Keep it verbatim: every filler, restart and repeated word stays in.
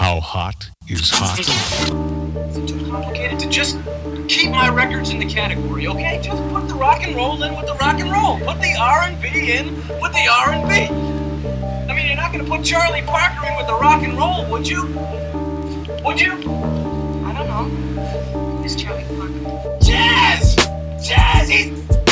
How hot is hot? Is it too complicated to just keep my records in the category, okay? Just put the rock and roll in with the rock and roll. Put the R and B in with the R and B. I mean, you're not going to put Charlie Parker in with the rock and roll, would you? Would you? I don't know. Who's Charlie Parker? Jazz! Jazz! He's...